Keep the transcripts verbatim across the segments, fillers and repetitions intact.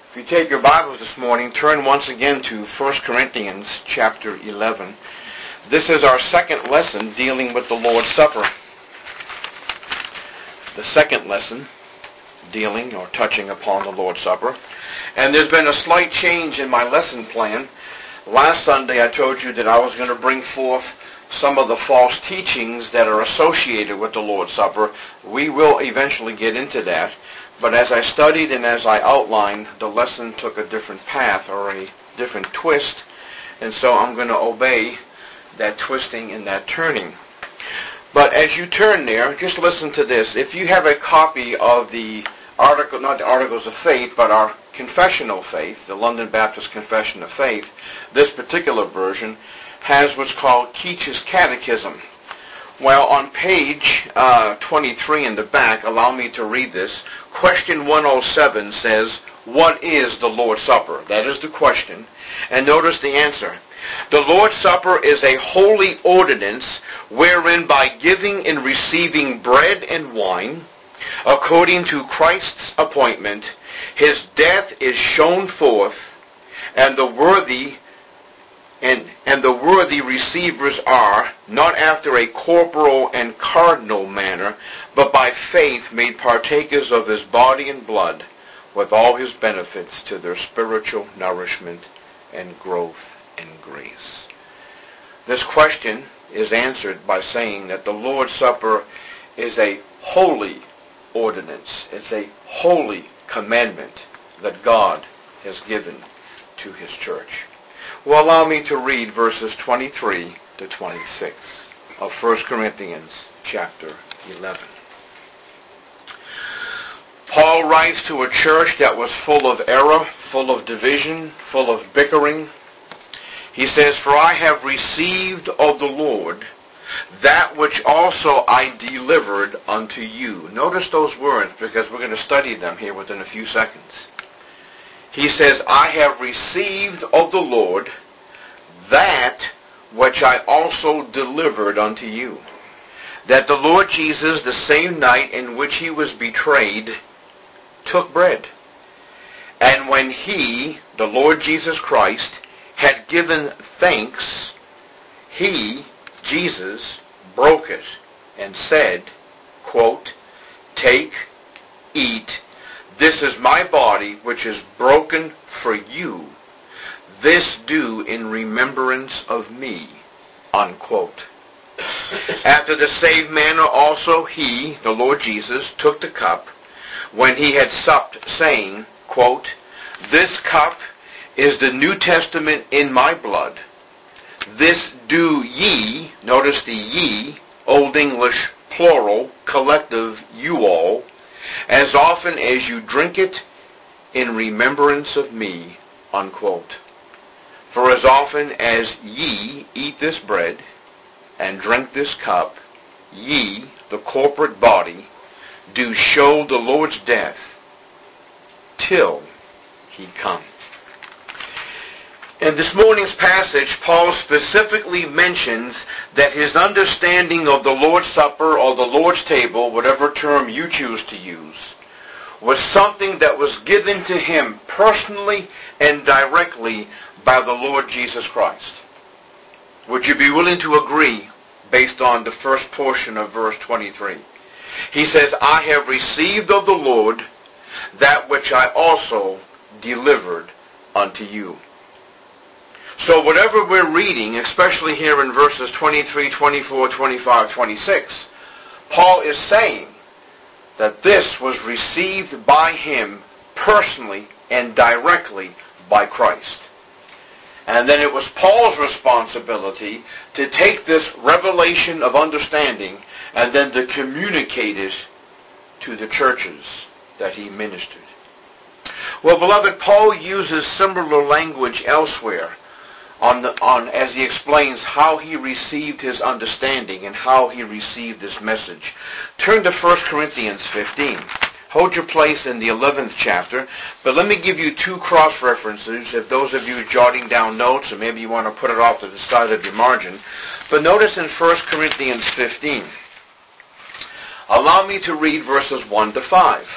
If you take your Bibles this morning, turn once again to First Corinthians chapter eleven. This is our second lesson dealing with the Lord's Supper. The second lesson dealing or touching upon the Lord's Supper. And there's been a slight change in my lesson plan. Last Sunday I told you that I was going to bring forth some of the false teachings that are associated with the Lord's Supper. We will eventually get into that. But as I studied and as I outlined, the lesson took a different path or a different twist. And so I'm going to obey that twisting and that turning. But as you turn there, just listen to this. If you have a copy of the article, not the Articles of Faith, but our Confession of Faith, the London Baptist Confession of Faith, this particular version has what's called Keach's Catechism. Well, on page uh, twenty-three in the back, allow me to read this. Question one oh seven says, what is the Lord's Supper? That is the question. And notice the answer. The Lord's Supper is a holy ordinance wherein by giving and receiving bread and wine, according to Christ's appointment, his death is shown forth, and the worthy and, and the worthy receivers are, not after a corporal and cardinal manner, but by faith made partakers of his body and blood, with all his benefits to their spiritual nourishment and growth in grace. This question is answered by saying that the Lord's Supper is a holy ordinance. It's a holy commandment that God has given to his church. Well, allow me to read verses twenty-three to twenty-six of First Corinthians chapter eleven. Paul writes to a church that was full of error, full of division, full of bickering. He says, for I have received of the Lord that which also I delivered unto you. Notice those words because we're going to study them here within a few seconds. He says, I have received of the Lord that which I also delivered unto you. That the Lord Jesus, the same night in which he was betrayed, took bread. And when he, the Lord Jesus Christ, had given thanks, he, Jesus, broke it and said, quote, take, eat, this is my body which is broken for you. This do in remembrance of me, unquote. After the same manner also he, the Lord Jesus, took the cup when he had supped, saying, quote, this cup is the New Testament in my blood. This do ye, notice the ye, Old English plural, collective, you all, as often as you drink it in remembrance of me, unquote. For as often as ye eat this bread and drink this cup, ye, the corporate body, do show the Lord's death till he come. In this morning's passage, Paul specifically mentions that his understanding of the Lord's Supper or the Lord's table, whatever term you choose to use, was something that was given to him personally and directly by the Lord Jesus Christ. Would you be willing to agree based on the first portion of verse twenty-three? He says, I have received of the Lord that which I also delivered unto you. So whatever we're reading, especially here in verses twenty-three, twenty-four, twenty-five, twenty-six, Paul is saying that this was received by him personally and directly by Christ. And then it was Paul's responsibility to take this revelation of understanding and then to communicate it to the churches that he ministered. Well, beloved, Paul uses similar language elsewhere on, the, on as he explains how he received his understanding and how he received this message. Turn to First Corinthians fifteen. Hold your place in the eleventh chapter, but let me give you two cross-references if those of you jotting down notes, or maybe you want to put it off to the side of your margin. But notice in First Corinthians fifteen, allow me to read verses one to five.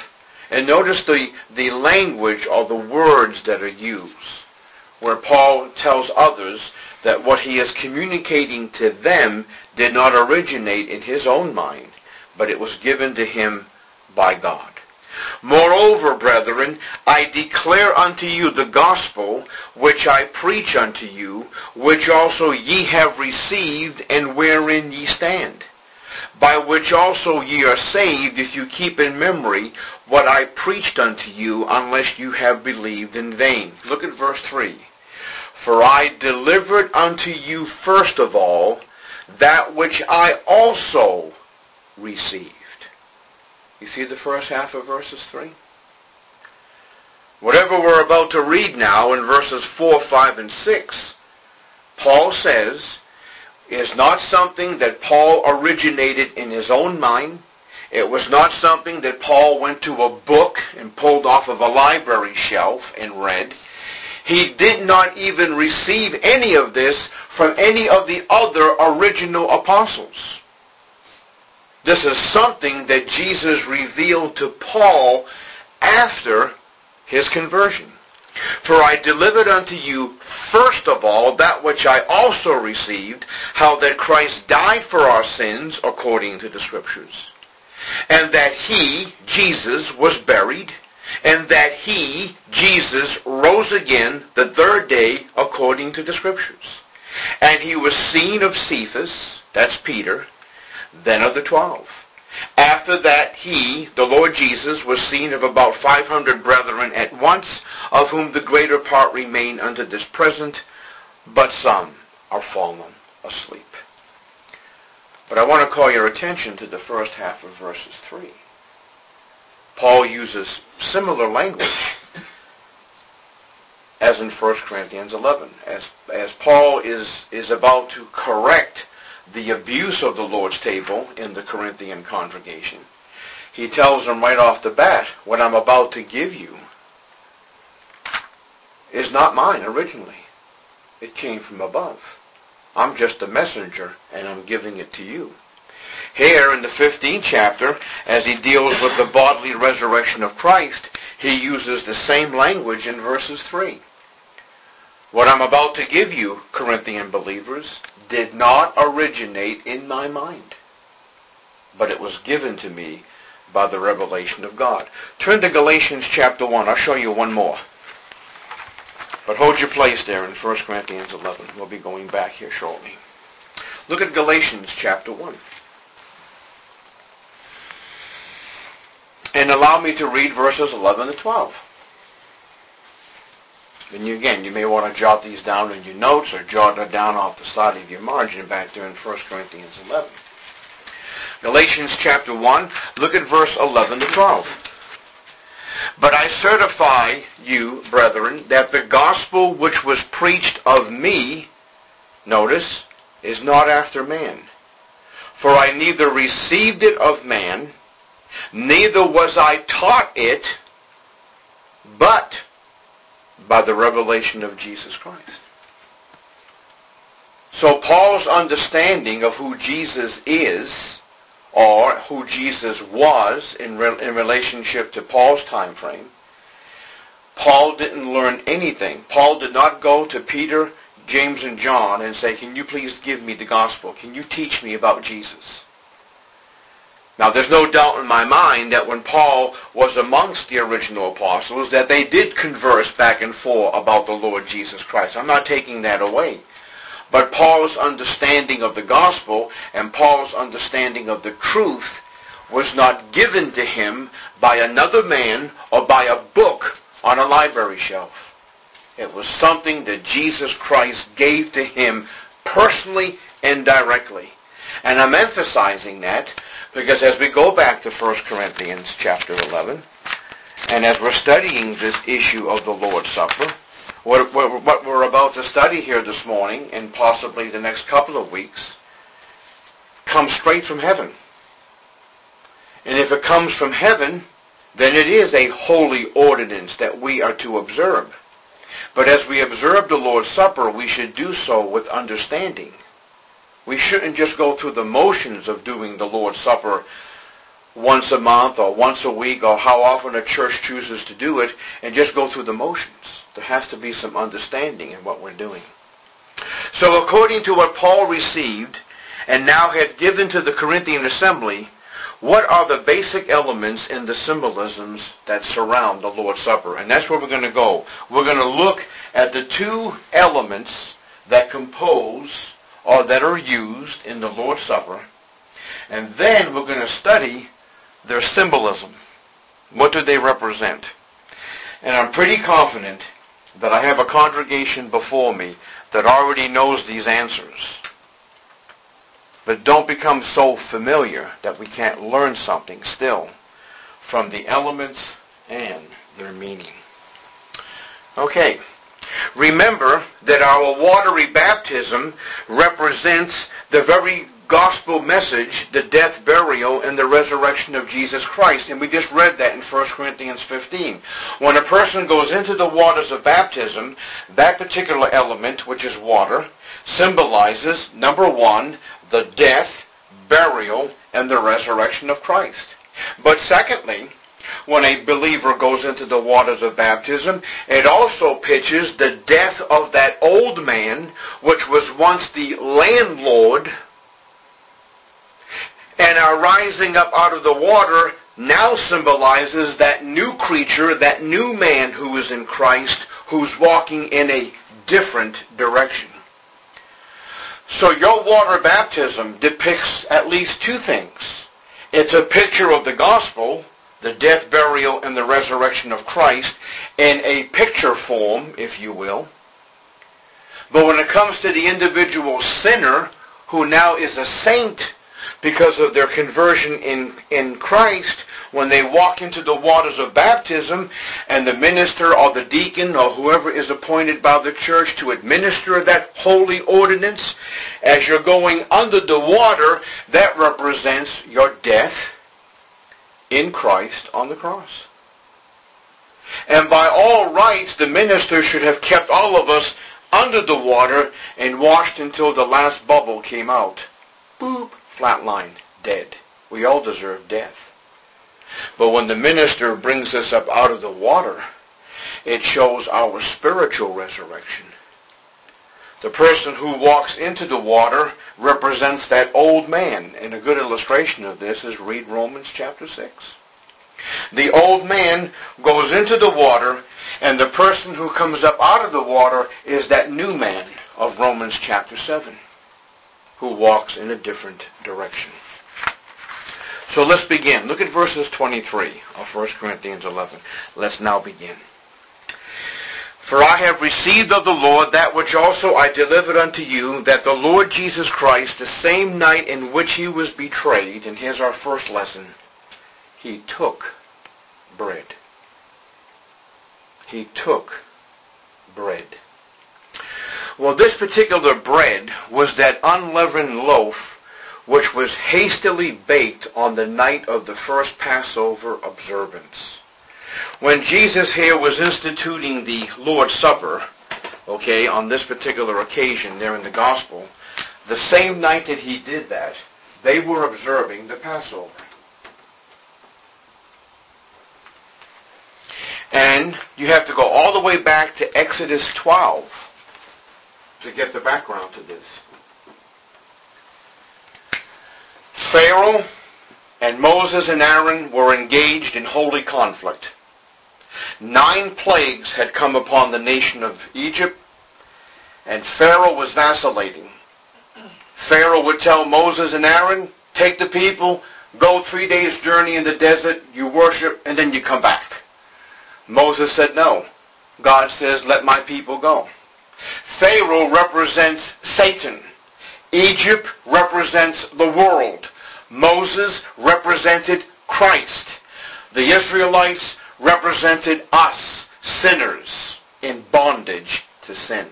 And notice the, the language or the words that are used, where Paul tells others that what he is communicating to them did not originate in his own mind, but it was given to him by God. Moreover, brethren, I declare unto you the gospel which I preach unto you, which also ye have received, and wherein ye stand, by which also ye are saved, if you keep in memory what I preached unto you, unless you have believed in vain. Look at verse three. For I delivered unto you first of all that which I also received. You see the first half of verses three? Whatever we're about to read now in verses four, five, and six, Paul says, is not something that Paul originated in his own mind. It was not something that Paul went to a book and pulled off of a library shelf and read. He did not even receive any of this from any of the other original apostles. This is something that Jesus revealed to Paul after his conversion. For I delivered unto you first of all that which I also received, how that Christ died for our sins according to the Scriptures, and that he, Jesus, was buried, and that he, Jesus, rose again the third day according to the Scriptures. And he was seen of Cephas, that's Peter, then of the twelve. After that he, the Lord Jesus, was seen of about five hundred brethren at once, of whom the greater part remain unto this present, but some are fallen asleep. But I want to call your attention to the first half of verses three. Paul uses similar language as in First Corinthians eleven. As, as Paul is, is about to correct the abuse of the Lord's table in the Corinthian congregation, he tells them right off the bat, what I'm about to give you is not mine originally. It came from above. I'm just a messenger, and I'm giving it to you. Here in the fifteenth chapter, as he deals with the bodily resurrection of Christ, he uses the same language in verses three. What I'm about to give you, Corinthian believers, did not originate in my mind, but it was given to me by the revelation of God. Turn to Galatians chapter one. I'll show you one more. But hold your place there in First Corinthians eleven. We'll be going back here shortly. Look at Galatians chapter one. And allow me to read verses eleven to twelve. And you, again, you may want to jot these down in your notes or jot it down off the side of your margin back there in First Corinthians eleven. Galatians chapter one, look at verse eleven to twelve. But I certify you, brethren, that the gospel which was preached of me, notice, is not after man. For I neither received it of man, neither was I taught it, but by the revelation of Jesus Christ. So Paul's understanding of who Jesus is, or who Jesus was in, re- in relationship to Paul's time frame, Paul didn't learn anything. Paul did not go to Peter, James, and John and say, can you please give me the gospel? Can you teach me about Jesus? Now, there's no doubt in my mind that when Paul was amongst the original apostles, that they did converse back and forth about the Lord Jesus Christ. I'm not taking that away. But Paul's understanding of the gospel and Paul's understanding of the truth was not given to him by another man or by a book on a library shelf. It was something that Jesus Christ gave to him personally and directly. And I'm emphasizing that because as we go back to First Corinthians chapter eleven, and as we're studying this issue of the Lord's Supper, what we're about to study here this morning, and possibly the next couple of weeks, comes straight from heaven. And if it comes from heaven, then it is a holy ordinance that we are to observe. But as we observe the Lord's Supper, we should do so with understanding. We shouldn't just go through the motions of doing the Lord's Supper once a month or once a week or how often a church chooses to do it and just go through the motions. There has to be some understanding in what we're doing. So according to what Paul received and now had given to the Corinthian assembly, what are the basic elements in the symbolisms that surround the Lord's Supper? And that's where we're going to go. We're going to look at the two elements that compose or that are used in the Lord's Supper. And then we're going to study their symbolism. What do they represent? And I'm pretty confident that I have a congregation before me that already knows these answers. But don't become so familiar that we can't learn something still from the elements and their meaning. Okay. Remember that our watery baptism represents the very gospel message, the death, burial, and the resurrection of Jesus Christ. And we just read that in First Corinthians fifteen. When a person goes into the waters of baptism, that particular element, which is water, symbolizes, number one, the death, burial, and the resurrection of Christ. But secondly, when a believer goes into the waters of baptism, it also pictures the death of that old man, which was once the landlord, and our rising up out of the water now symbolizes that new creature, that new man who is in Christ, who's walking in a different direction. So your water baptism depicts at least two things. It's a picture of the gospel, the death, burial, and the resurrection of Christ, in a picture form, if you will. But when it comes to the individual sinner, who now is a saint because of their conversion in, in Christ, when they walk into the waters of baptism, and the minister or the deacon or whoever is appointed by the church to administer that holy ordinance, as you're going under the water, that represents your death in Christ on the cross. And by all rights, the minister should have kept all of us under the water and washed until the last bubble came out. Boop, flatlined, dead. We all deserve death. But when the minister brings us up out of the water, it shows our spiritual resurrection. The person who walks into the water represents that old man. And a good illustration of this is read Romans chapter six. The old man goes into the water, and the person who comes up out of the water is that new man of Romans chapter seven, who walks in a different direction. So let's begin. Look at verses twenty-three of First Corinthians eleven. Let's now begin. For I have received of the Lord that which also I delivered unto you, that the Lord Jesus Christ, the same night in which he was betrayed, and here's our first lesson, he took bread. He took bread. Well, this particular bread was that unleavened loaf which was hastily baked on the night of the first Passover observance. When Jesus here was instituting the Lord's Supper, okay, on this particular occasion there in the Gospel, the same night that he did that, they were observing the Passover. And you have to go all the way back to Exodus twelve to get the background to this. Pharaoh and Moses and Aaron were engaged in holy conflict. Nine plagues had come upon the nation of Egypt, and Pharaoh was vacillating. Pharaoh would tell Moses and Aaron, take the people, go three days' journey in the desert, you worship, and then you come back. Moses said no. God says, let my people go. Pharaoh represents Satan. Egypt represents the world. Moses represented Christ. The Israelites represented us, sinners, in bondage to sin.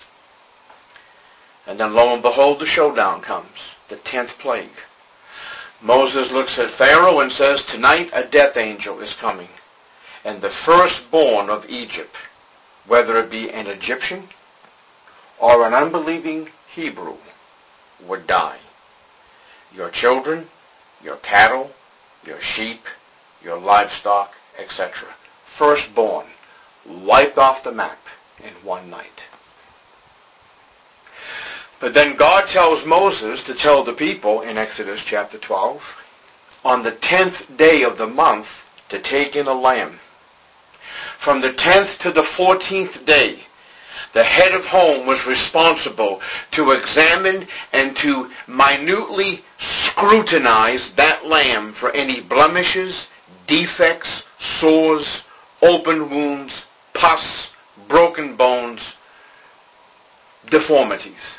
And then lo and behold, the showdown comes, the tenth plague. Moses looks at Pharaoh and says, tonight a death angel is coming. And the firstborn of Egypt, whether it be an Egyptian or an unbelieving Hebrew, would die. Your children, your cattle, your sheep, your livestock, et cetera. Firstborn, wiped off the map in one night. But then God tells Moses to tell the people in Exodus chapter twelve, on the tenth day of the month to take in a lamb. From the tenth to the fourteenth day, the head of home was responsible to examine and to minutely scrutinize that lamb for any blemishes, defects, sores, open wounds, pus, broken bones, deformities.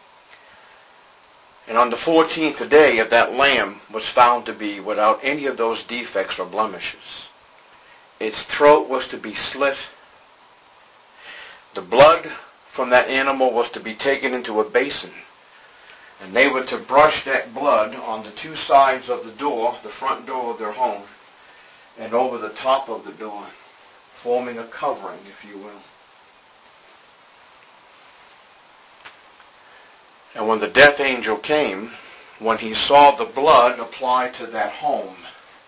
And on the fourteenth day, if that lamb was found to be without any of those defects or blemishes, its throat was to be slit. The blood from that animal was to be taken into a basin, and they were to brush that blood on the two sides of the door, the front door of their home, and over the top of the door, forming a covering, if you will. And when the death angel came, when he saw the blood applied to that home,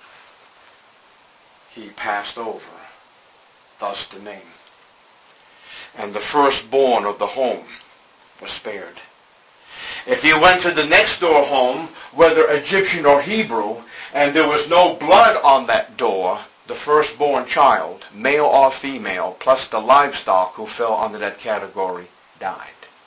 he passed over, thus the name. And the firstborn of the home was spared. If you went to the next door home, whether Egyptian or Hebrew, and there was no blood on that door, the firstborn child, male or female, plus the livestock who fell under that category, died.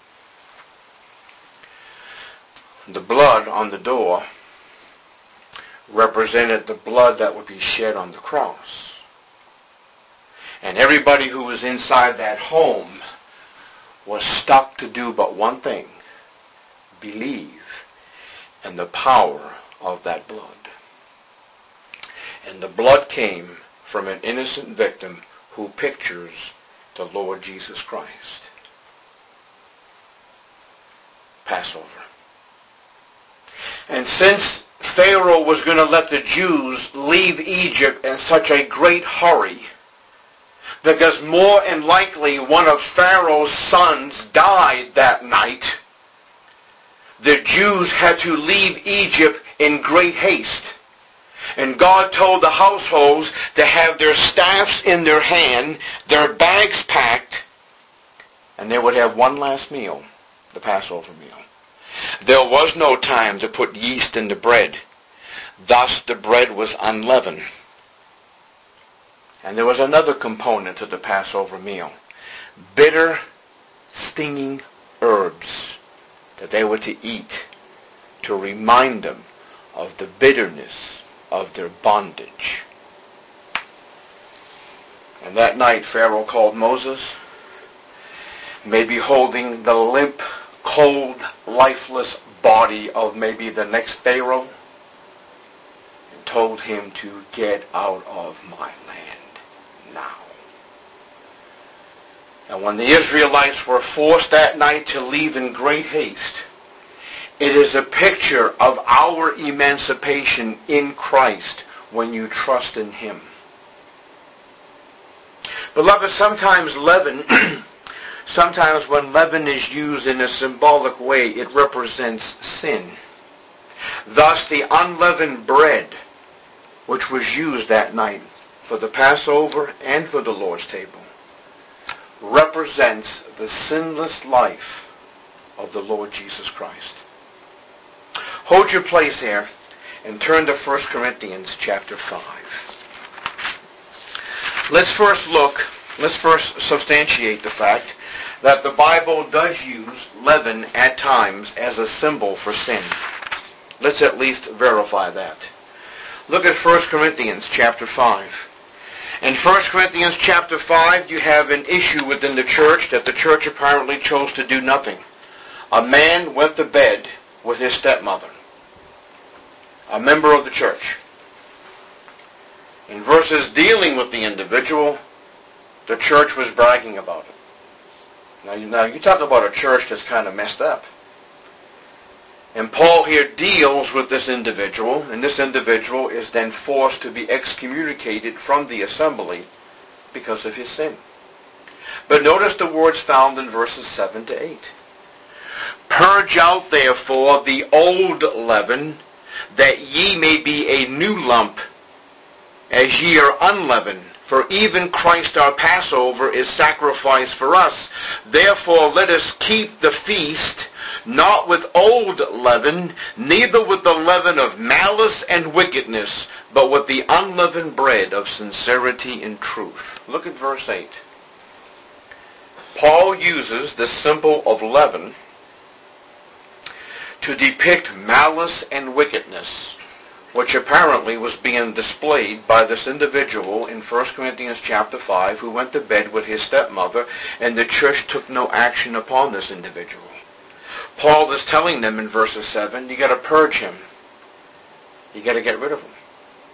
The blood on the door represented the blood that would be shed on the cross. And everybody who was inside that home was stuck to do but one thing: believe in the power of that blood. And the blood came from an innocent victim who pictures the Lord Jesus Christ. Passover. And since Pharaoh was going to let the Jews leave Egypt in such a great hurry, because more than likely one of Pharaoh's sons died that night, the Jews had to leave Egypt in great haste. And God told the households to have their staffs in their hand, their bags packed, and they would have one last meal, the Passover meal. There was no time to put yeast in the bread. Thus the bread was unleavened. And there was another component to the Passover meal: bitter, stinging herbs that they were to eat to remind them of the bitterness of their bondage. And that night Pharaoh called Moses, maybe holding the limp, cold, lifeless body of maybe the next Pharaoh, and told him to get out of my land now. And when the Israelites were forced that night to leave in great haste, it is a picture of our emancipation in Christ when you trust in Him. Beloved, sometimes leaven Sometimes when leaven is used in a symbolic way, it represents sin. Thus, the unleavened bread, which was used that night for the Passover and for the Lord's table, represents the sinless life of the Lord Jesus Christ. Hold your place here and turn to First Corinthians chapter five. Let's first look, let's first substantiate the fact that the Bible does use leaven at times as a symbol for sin. Let's at least verify that. Look at First Corinthians chapter five. In First Corinthians chapter five, you have an issue within the church that the church apparently chose to do nothing. A man went to bed with his stepmother, a member of the church. In verses dealing with the individual, the church was bragging about it. Now you, now, you talk about a church that's kind of messed up. And Paul here deals with this individual, and this individual is then forced to be excommunicated from the assembly because of his sin. But notice the words found in verses seven to eight. Purge out, therefore, the old leaven, that ye may be a new lump, as ye are unleavened. For even Christ our Passover is sacrificed for us. Therefore let us keep the feast, not with old leaven, neither with the leaven of malice and wickedness, but with the unleavened bread of sincerity and truth. Look at verse eight. Paul uses the symbol of leaven to depict malice and wickedness, which apparently was being displayed by this individual in First Corinthians chapter five who went to bed with his stepmother, and the church took no action upon this individual. Paul is telling them in verses seven, you got to purge him. You got to get rid of him.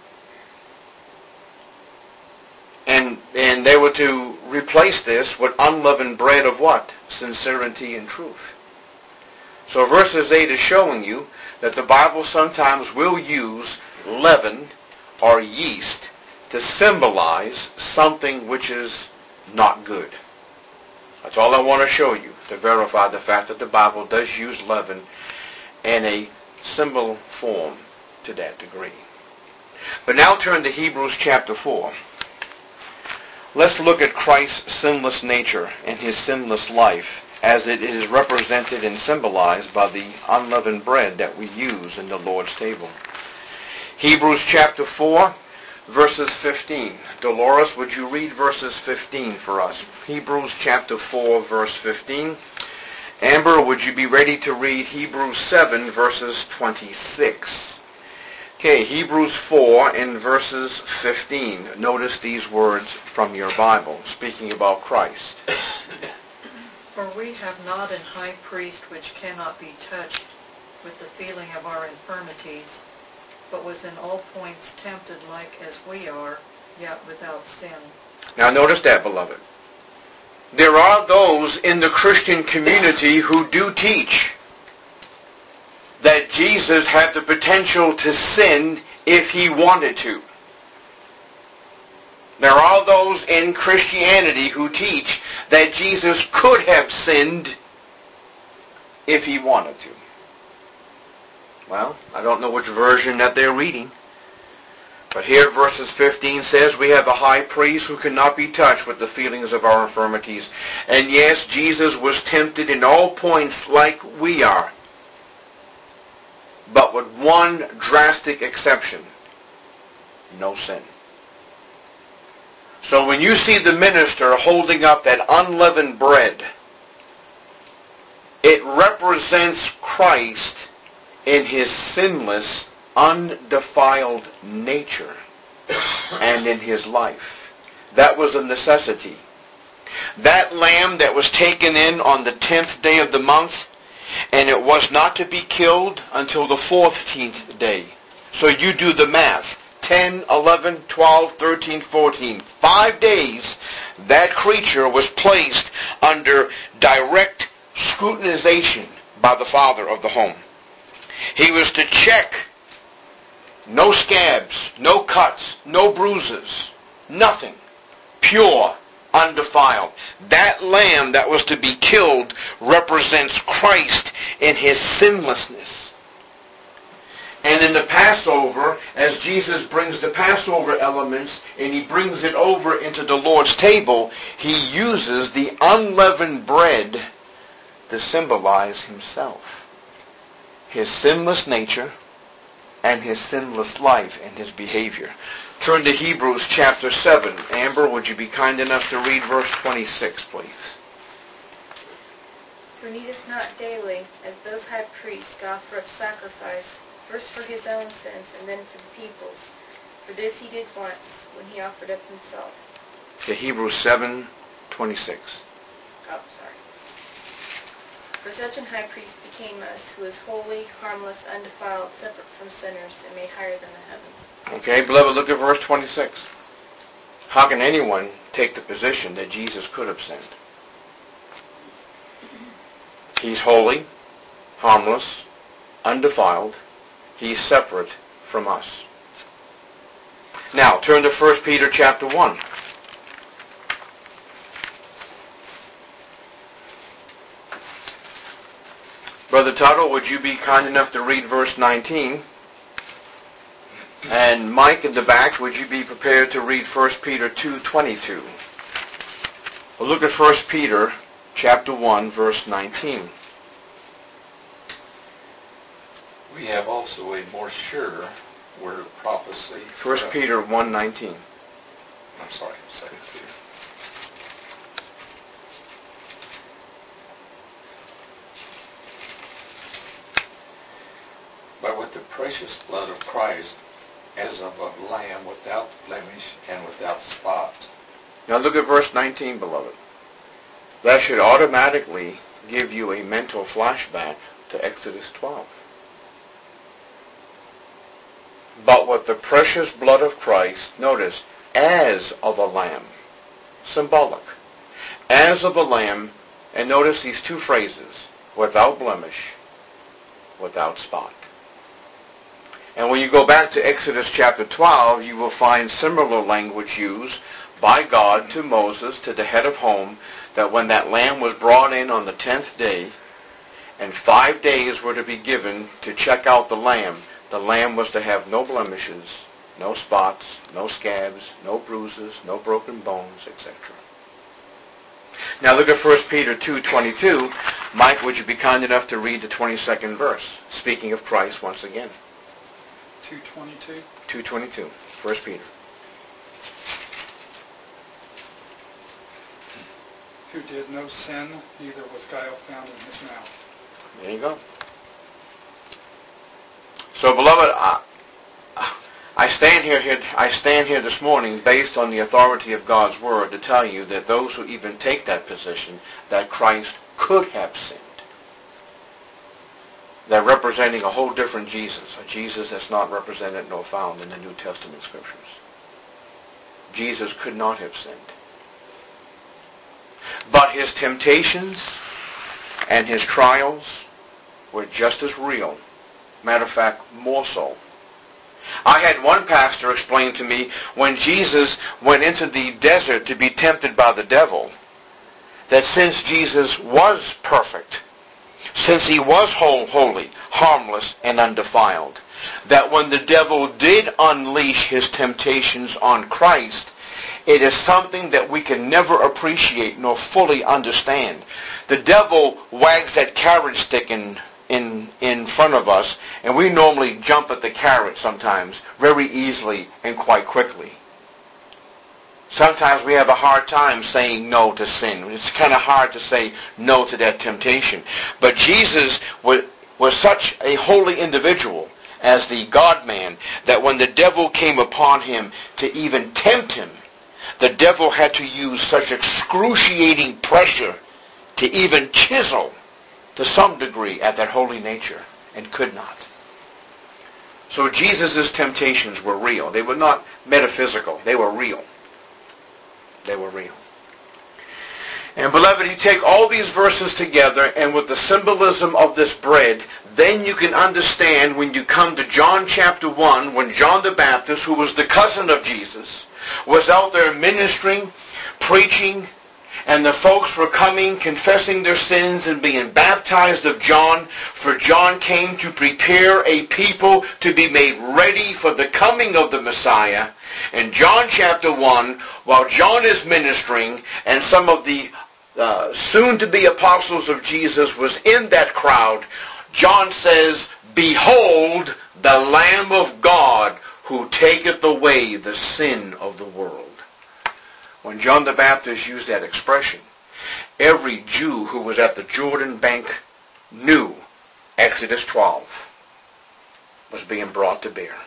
And, and they were to replace this with unleavened bread of what? Sincerity and truth. So verses eight is showing you that the Bible sometimes will use leaven or yeast to symbolize something which is not good. That's all I want to show you, to verify the fact that the Bible does use leaven in a symbol form to that degree. But now turn to Hebrews chapter four. Let's look at Christ's sinless nature and his sinless life as it is represented and symbolized by the unleavened bread that we use in the Lord's table. Hebrews chapter four, verses fifteen. Dolores, would you read verses fifteen for us? Hebrews chapter four, verse fifteen. Amber, would you be ready to read Hebrews seven, verses twenty-six? Okay, Hebrews four in verses fifteen. Notice these words from your Bible, speaking about Christ. For we have not an high priest which cannot be touched with the feeling of our infirmities, but was in all points tempted like as we are, yet without sin. Now notice that, beloved. There are those in the Christian community who do teach that Jesus had the potential to sin if he wanted to. There are those in Christianity who teach that Jesus could have sinned if he wanted to. Well, I don't know which version that they're reading. But here verses fifteen says, we have a high priest who cannot be touched with the feelings of our infirmities. And yes, Jesus was tempted in all points like we are, but with one drastic exception: no sin. So when you see the minister holding up that unleavened bread, it represents Christ in his sinless, undefiled nature and in his life. That was a necessity. That lamb that was taken in on the tenth day of the month, and it was not to be killed until the fourteenth day. So you do the math. ten, eleven, twelve, thirteen, fourteen. Five days that creature was placed under direct scrutinization by the father of the home. He was to check no scabs, no cuts, no bruises, nothing. Pure, undefiled. That lamb that was to be killed represents Christ in his sinlessness. And in the Passover, as Jesus brings the Passover elements and he brings it over into the Lord's table, he uses the unleavened bread to symbolize himself, his sinless nature, and his sinless life and his behavior. Turn to Hebrews chapter seven. Amber, would you be kind enough to read verse twenty-six, please? Who needeth not daily, as those high priests, to offer up sacrifice, first for his own sins, and then for the people's. For this he did once, when he offered up himself. To Hebrews seven twenty-six. Oh, sorry. For such an high priest became us, who is holy, harmless, undefiled, separate from sinners, and made higher than the heavens. Okay, beloved, look at verse twenty-six. How can anyone take the position that Jesus could have sinned? He's holy, harmless, undefiled. He's separate from us. Now, turn to First Peter chapter one. Brother Tuttle, would you be kind enough to read verse nineteen? And Mike in the back, would you be prepared to read First Peter two twenty-two? We'll look at First Peter chapter one, verse nineteen. We have also a more sure word of prophecy. First Peter one nineteen. I'm sorry, Second Peter. But with the precious blood of Christ, as of a lamb without blemish and without spot. Now look at verse nineteen, beloved. That should automatically give you a mental flashback to Exodus twelve. But with the precious blood of Christ, notice, as of a lamb, symbolic, as of a lamb, and notice these two phrases, without blemish, without spot. And when you go back to Exodus chapter twelve, you will find similar language used by God to Moses, to the head of home, that when that lamb was brought in on the tenth day, and five days were to be given to check out the lamb, the lamb was to have no blemishes, no spots, no scabs, no bruises, no broken bones, et cetera. Now look at First Peter two twenty-two. Mike, would you be kind enough to read the twenty-second verse, speaking of Christ once again? two twenty-two. two twenty-two, First Peter. Who did no sin, neither was guile found in his mouth. There you go. So, beloved, I, I stand here, here. I stand here this morning based on the authority of God's Word to tell you that those who even take that position, that Christ could have sinned, they're representing a whole different Jesus, a Jesus that's not represented nor found in the New Testament Scriptures. Jesus could not have sinned. But his temptations and his trials were just as real. Matter of fact, more so. I had one pastor explain to me when Jesus went into the desert to be tempted by the devil, that since Jesus was perfect, since he was whole, holy, harmless, and undefiled, that when the devil did unleash his temptations on Christ, it is something that we can never appreciate nor fully understand. The devil wags that carrot stick in, in, in front of us, and we normally jump at the carrot sometimes very easily and quite quickly. Sometimes we have a hard time saying no to sin. It's kind of hard to say no to that temptation. But Jesus was, was such a holy individual as the God-man that when the devil came upon him to even tempt him, the devil had to use such excruciating pressure to even chisel to some degree at that holy nature, and could not. So Jesus' temptations were real. They were not metaphysical. They were real. They were real. And beloved, you take all these verses together, and with the symbolism of this bread, then you can understand when you come to John chapter one, when John the Baptist, who was the cousin of Jesus, was out there ministering, preaching, and the folks were coming, confessing their sins and being baptized of John, for John came to prepare a people to be made ready for the coming of the Messiah. In John chapter one, while John is ministering, and some of the uh, soon-to-be apostles of Jesus was in that crowd, John says, "Behold, the Lamb of God, who taketh away the sin of the world." When John the Baptist used that expression, every Jew who was at the Jordan bank knew Exodus twelve was being brought to bear.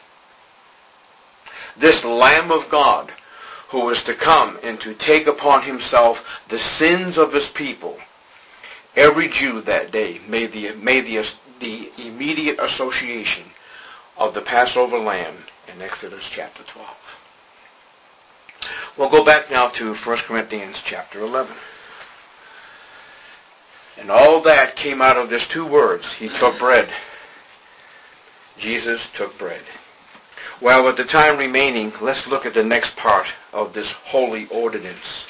This Lamb of God who was to come and to take upon himself the sins of his people, every Jew that day made the, made the, the immediate association of the Passover lamb in Exodus chapter twelve. We'll go back now to First Corinthians chapter eleven. And all that came out of just two words. He took bread. Jesus took bread. Well, with the time remaining, let's look at the next part of this holy ordinance.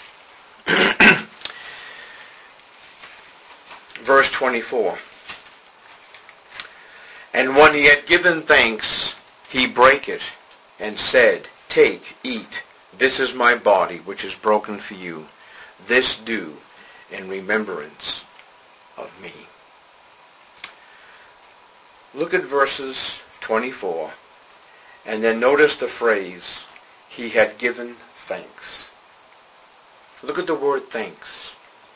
Verse twenty-four. And when he had given thanks, he brake it, and said, Take, eat, this is my body, which is broken for you. This do in remembrance of me. Look at verses twenty-four, and then notice the phrase, he had given thanks. Look at the word thanks.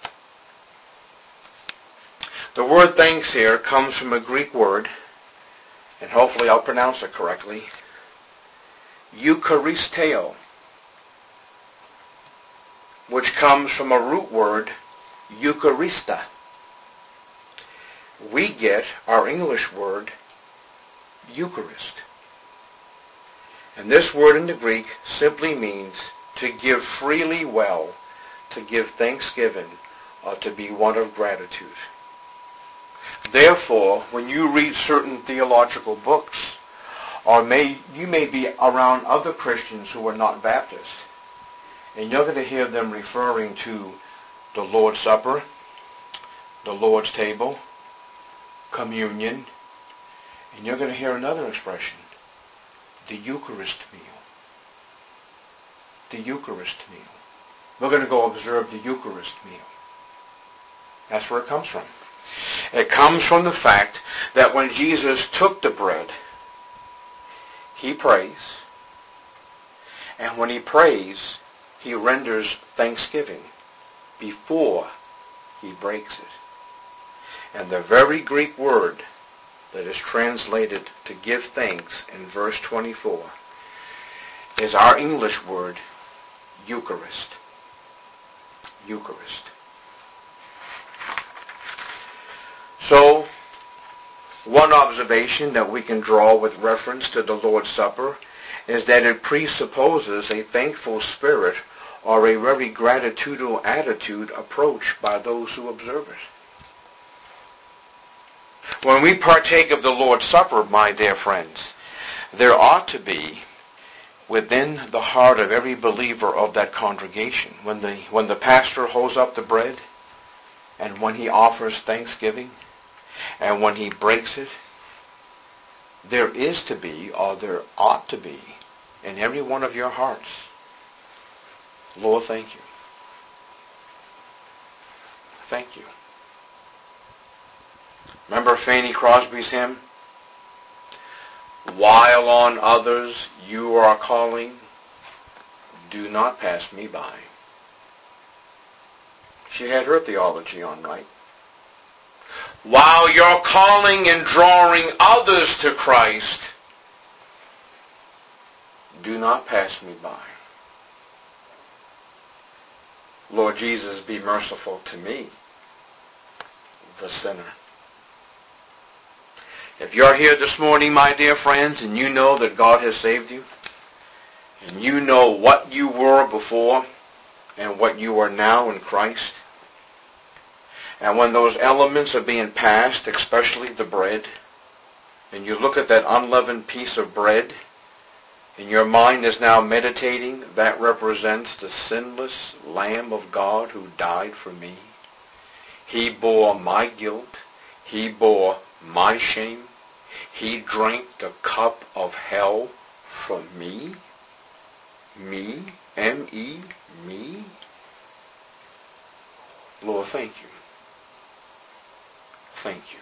The word thanks here comes from a Greek word, and hopefully I'll pronounce it correctly, Eucharisteo, which comes from a root word, Eucharista. We get our English word, Eucharist. And this word in the Greek simply means to give freely well, to give thanksgiving, or to be one of gratitude. Therefore, when you read certain theological books, or may you may be around other Christians who are not Baptist, and you're going to hear them referring to the Lord's Supper, the Lord's table, communion, and you're going to hear another expression, the Eucharist meal. The Eucharist meal. We're going to go observe the Eucharist meal. That's where it comes from. It comes from the fact that when Jesus took the bread, he prays, and when he prays, he renders thanksgiving before he breaks it. And the very Greek word that is translated to give thanks in verse twenty-four is our English word, Eucharist. Eucharist. So, one observation that we can draw with reference to the Lord's Supper is that it presupposes a thankful spirit or a very gratitudinal attitude approach by those who observe it. When we partake of the Lord's Supper, my dear friends, there ought to be within the heart of every believer of that congregation, when the, when the pastor holds up the bread, and when he offers thanksgiving, and when he breaks it, there is to be, or there ought to be, in every one of your hearts, Lord, thank you. Thank you. Remember Fanny Crosby's hymn? While on others you are calling, do not pass me by. She had her theology on right. While you're calling and drawing others to Christ, do not pass me by. Lord Jesus, be merciful to me, the sinner. If you're here this morning, my dear friends, and you know that God has saved you, and you know what you were before and what you are now in Christ, and when those elements are being passed, especially the bread, and you look at that unleavened piece of bread, and your mind is now meditating, that represents the sinless Lamb of God who died for me. He bore my guilt. He bore my shame. He drank the cup of hell for me. Me. M E. Me. Lord, thank you. Thank you.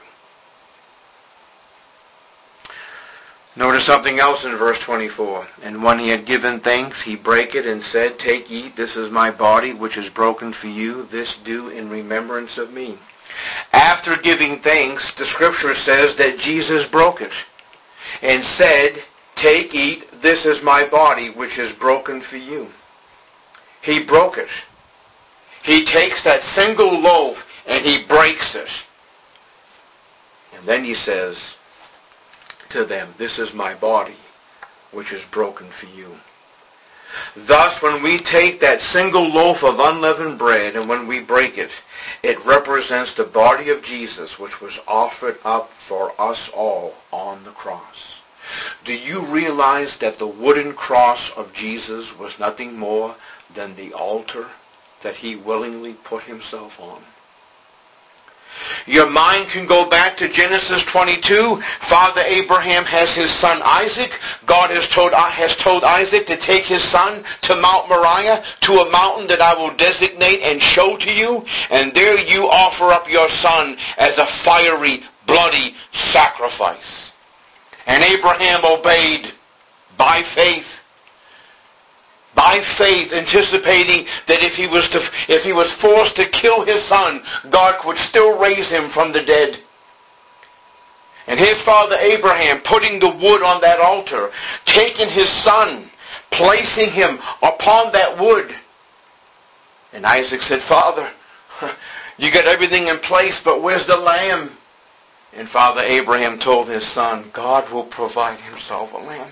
Notice something else in verse twenty-four. And when he had given thanks, he brake it and said, Take, eat, this is my body, which is broken for you. This do in remembrance of me. After giving thanks, the scripture says that Jesus broke it and said, Take, eat, this is my body, which is broken for you. He broke it. He takes that single loaf and he breaks it. And then he says to them, This is my body, which is broken for you. Thus, when we take that single loaf of unleavened bread and when we break it, it represents the body of Jesus, which was offered up for us all on the cross. Do you realize that the wooden cross of Jesus was nothing more than the altar that he willingly put himself on? Your mind can go back to Genesis twenty-two. Father Abraham has his son Isaac. God has told, has told Isaac to take his son to Mount Moriah, to a mountain that I will designate and show to you. And there you offer up your son as a fiery, bloody sacrifice. And Abraham obeyed by faith. By faith, anticipating that if he was to, if he was forced to kill his son, God would still raise him from the dead. And his father Abraham putting the wood on that altar, taking his son, placing him upon that wood. And Isaac said, Father, you got everything in place, but where's the lamb? And Father Abraham told his son, God will provide himself a lamb.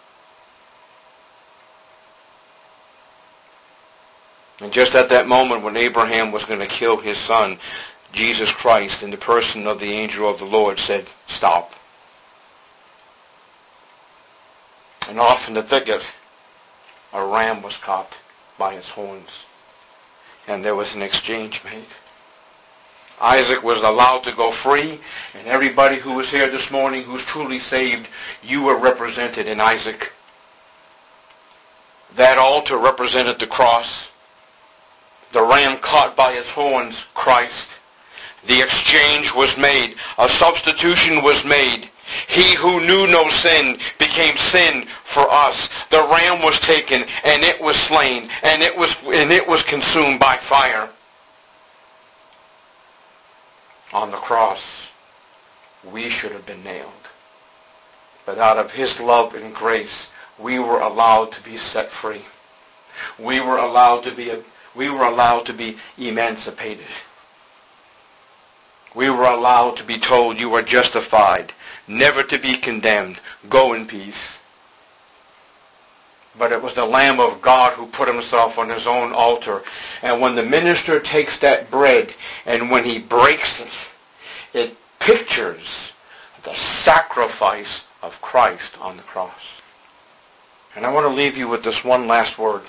And just at that moment when Abraham was going to kill his son, Jesus Christ, in the person of the angel of the Lord, said, stop. And off in the thicket, a ram was caught by its horns. And there was an exchange made. Isaac was allowed to go free, and everybody who was here this morning who's truly saved, you were represented in Isaac. That altar represented the cross. The ram caught by its horns, Christ. The exchange was made. A substitution was made. He who knew no sin became sin for us. The ram was taken, and it was slain, and it was, and it was consumed by fire. On the cross, we should have been nailed. But out of his love and grace, we were allowed to be set free. We were allowed to be a We were allowed to be emancipated. We were allowed to be told you are justified, never to be condemned. Go in peace. But it was the Lamb of God who put himself on his own altar. And when the minister takes that bread and when he breaks it, it pictures the sacrifice of Christ on the cross. And I want to leave you with this one last word.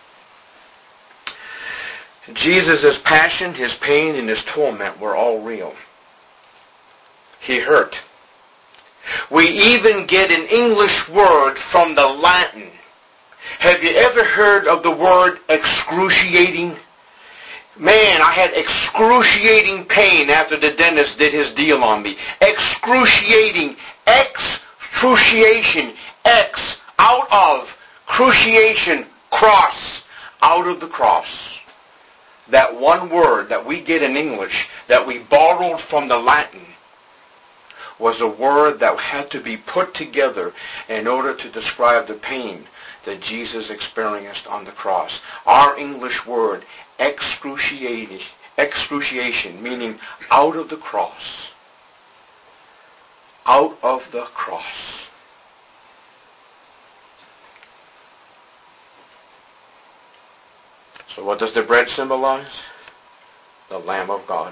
Jesus' passion, his pain, and his torment were all real. He hurt. We even get an English word from the Latin. Have you ever heard of the word excruciating? Man, I had excruciating pain after the dentist did his deal on me. Excruciating. Excruciation. X. Out of. Cruciation. Cross. Out of the cross. That one word that we get in English that we borrowed from the Latin was a word that had to be put together in order to describe the pain that Jesus experienced on the cross. Our English word, excruciating, excruciation, meaning out of the cross. Out of the cross. So what does the bread symbolize? The Lamb of God.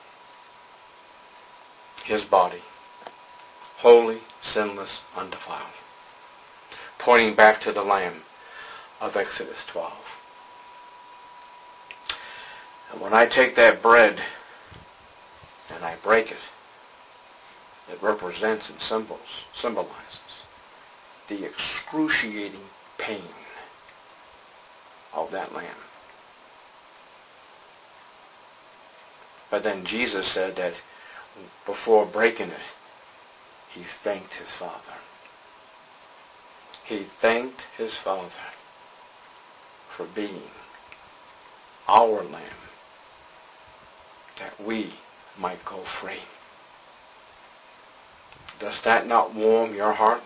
His body. Holy, sinless, undefiled. Pointing back to the Lamb of Exodus twelve. And when I take that bread and I break it, it represents and symbols, symbolizes the excruciating pain of that Lamb. But then Jesus said that before breaking it, he thanked his Father. He thanked his Father for being our Lamb, that we might go free. Does that not warm your heart?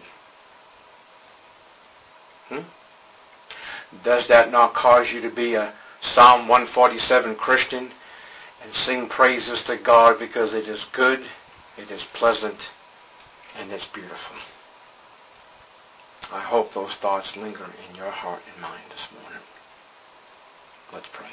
Hmm? Does that not cause you to be a Psalm one forty-seven Christian and sing praises to God because it is good, it is pleasant, and it's beautiful? I hope those thoughts linger in your heart and mind this morning. Let's pray.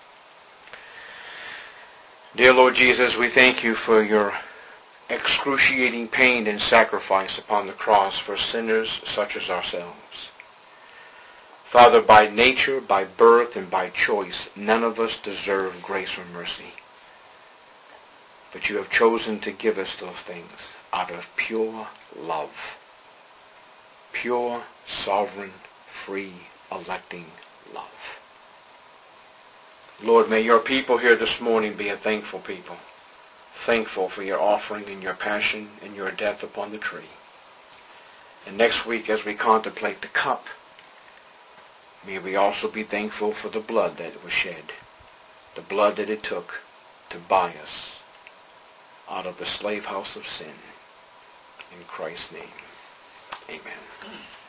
Dear Lord Jesus, we thank you for your excruciating pain and sacrifice upon the cross for sinners such as ourselves. Father, by nature, by birth, and by choice, none of us deserve grace or mercy. But you have chosen to give us those things out of pure love. Pure, sovereign, free, electing love. Lord, may your people here this morning be a thankful people. Thankful for your offering and your passion and your death upon the tree. And next week, as we contemplate the cup, may we also be thankful for the blood that was shed, the blood that it took to buy us out of the slave house of sin. In Christ's name, amen.